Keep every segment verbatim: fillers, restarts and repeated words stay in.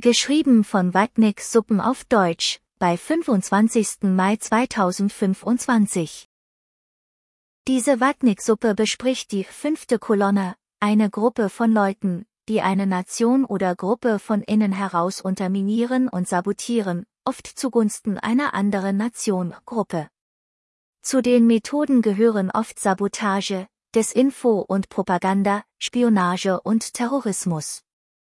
Geschrieben von Watnick Suppen auf Deutsch, bei fünfundzwanzigsten Mai zweitausendfünfundzwanzig. Diese Watnick-Suppe bespricht die fünfte Kolonne, eine Gruppe von Leuten, die eine Nation oder Gruppe von innen heraus unterminieren und sabotieren, oft zugunsten einer anderen Nation, Gruppe. Zu den Methoden gehören oft Sabotage, Desinfo und Propaganda, Spionage und Terrorismus.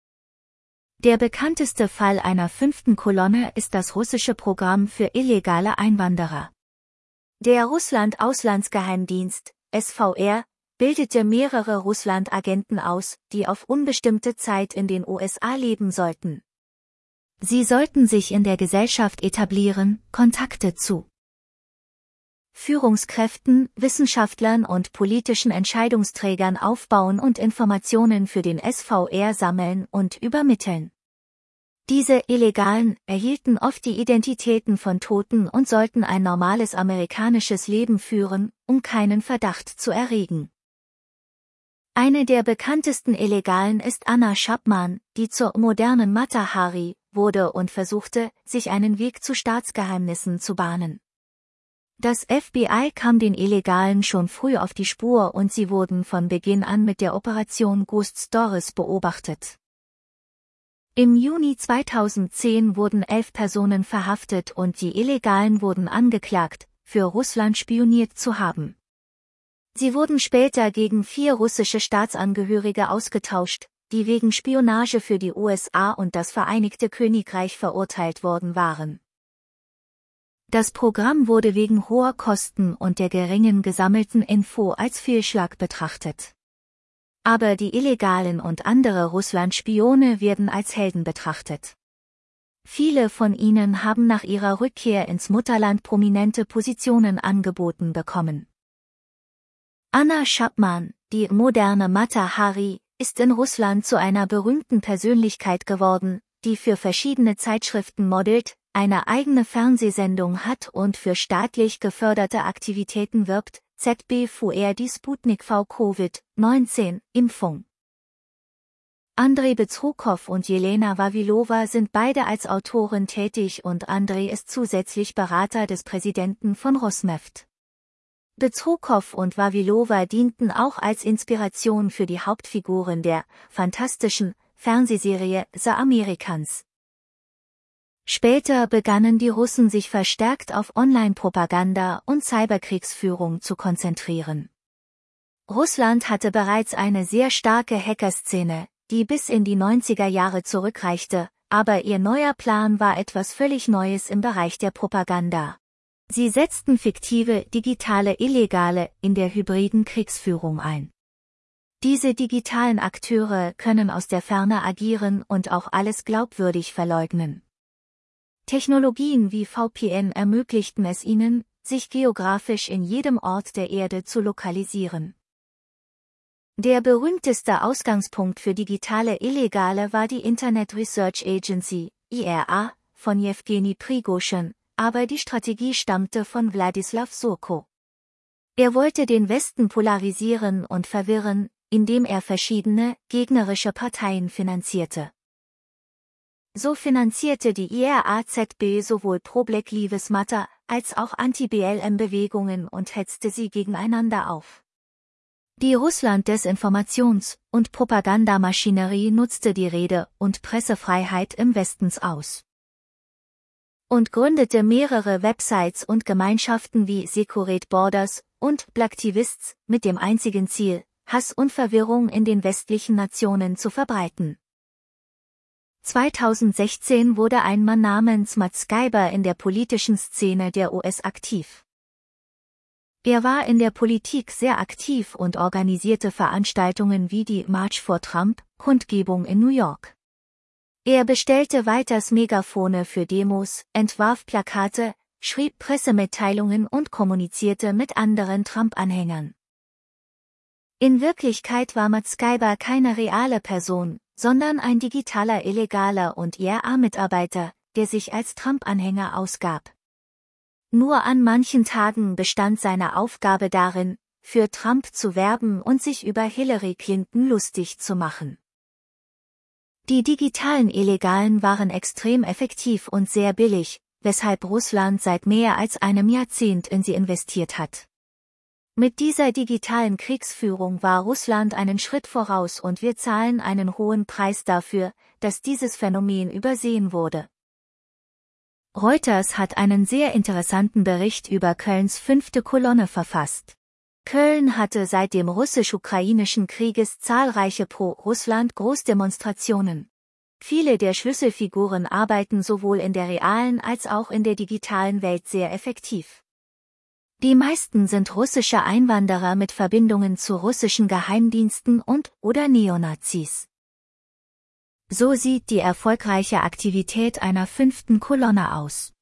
Der bekannteste Fall einer fünften Kolonne ist das russische Programm für illegale Einwanderer. Der Russland-Auslandsgeheimdienst, S V R, bildete mehrere Russland-Agenten aus, die auf unbestimmte Zeit in den U S A leben sollten. Sie sollten sich in der Gesellschaft etablieren, Kontakte zu Führungskräften, Wissenschaftlern und politischen Entscheidungsträgern aufbauen und Informationen für den S V R sammeln und übermitteln. Diese Illegalen erhielten oft die Identitäten von Toten und sollten ein normales amerikanisches Leben führen, um keinen Verdacht zu erregen. Eine der bekanntesten Illegalen ist Anna Chapman, die zur modernen Mata Hari wurde und versuchte, sich einen Weg zu Staatsgeheimnissen zu bahnen. Das F B I kam den Illegalen schon früh auf die Spur und sie wurden von Beginn an mit der Operation Ghost Stories beobachtet. Im Juni zweitausendzehn wurden elf Personen verhaftet und die Illegalen wurden angeklagt, für Russland spioniert zu haben. Sie wurden später gegen vier russische Staatsangehörige ausgetauscht, die wegen Spionage für die U S A und das Vereinigte Königreich verurteilt worden waren. Das Programm wurde wegen hoher Kosten und der geringen gesammelten Info als Fehlschlag betrachtet. Aber die Illegalen und andere Russland-Spione werden als Helden betrachtet. Viele von ihnen haben nach ihrer Rückkehr ins Mutterland prominente Positionen angeboten bekommen. Anna Chapman, die moderne Mata Hari, ist in Russland zu einer berühmten Persönlichkeit geworden, die für verschiedene Zeitschriften modelt, eine eigene Fernsehsendung hat und für staatlich geförderte Aktivitäten wirbt, Z B V R die Sputnik V Covid neunzehn Impfung. Andrei Bezrukow und Jelena Wawilova sind beide als Autoren tätig und Andrei ist zusätzlich Berater des Präsidenten von Rosneft. Bezrukow und Wawilova dienten auch als Inspiration für die Hauptfiguren der fantastischen Fernsehserie The Americans. Später begannen die Russen sich verstärkt auf Online-Propaganda und Cyberkriegsführung zu konzentrieren. Russland hatte bereits eine sehr starke Hackerszene, die bis in die neunziger Jahre zurückreichte, aber ihr neuer Plan war etwas völlig Neues im Bereich der Propaganda. Sie setzten fiktive, digitale Illegale in der hybriden Kriegsführung ein. Diese digitalen Akteure können aus der Ferne agieren und auch alles glaubwürdig verleugnen. Technologien wie V P N ermöglichten es ihnen, sich geografisch in jedem Ort der Erde zu lokalisieren. Der berühmteste Ausgangspunkt für digitale Illegale war die Internet Research Agency, I R A, von Jewgeni Prigoschin, aber die Strategie stammte von Wladislaw Surko. Er wollte den Westen polarisieren und verwirren, indem er verschiedene, gegnerische Parteien finanzierte. So finanzierte die I R A Z B sowohl Pro-Black Lives Matter als auch Anti-B L M-Bewegungen und hetzte sie gegeneinander auf. Die Russland-Desinformations- und Propagandamaschinerie nutzte die Rede- und Pressefreiheit im Westen aus und gründete mehrere Websites und Gemeinschaften wie Securate Borders und Blacktivists mit dem einzigen Ziel, Hass und Verwirrung in den westlichen Nationen zu verbreiten. zweitausendsechzehn wurde ein Mann namens Matt Skiba in der politischen Szene der U S aktiv. Er war in der Politik sehr aktiv und organisierte Veranstaltungen wie die March for Trump, Kundgebung in New York. Er bestellte weiters Megafone für Demos, entwarf Plakate, schrieb Pressemitteilungen und kommunizierte mit anderen Trump-Anhängern. In Wirklichkeit war Matt Skiba keine reale Person, sondern ein digitaler Illegaler und I R A-Mitarbeiter, der sich als Trump-Anhänger ausgab. Nur an manchen Tagen bestand seine Aufgabe darin, für Trump zu werben und sich über Hillary Clinton lustig zu machen. Die digitalen Illegalen waren extrem effektiv und sehr billig, weshalb Russland seit mehr als einem Jahrzehnt in sie investiert hat. Mit dieser digitalen Kriegsführung war Russland einen Schritt voraus und wir zahlen einen hohen Preis dafür, dass dieses Phänomen übersehen wurde. Reuters hat einen sehr interessanten Bericht über Kölns fünfte Kolonne verfasst. Köln hatte seit dem russisch-ukrainischen Krieges zahlreiche Pro-Russland-Großdemonstrationen. Viele der Schlüsselfiguren arbeiten sowohl in der realen als auch in der digitalen Welt sehr effektiv. Die meisten sind russische Einwanderer mit Verbindungen zu russischen Geheimdiensten und/oder Neonazis. So sieht die erfolgreiche Aktivität einer fünften Kolonne aus.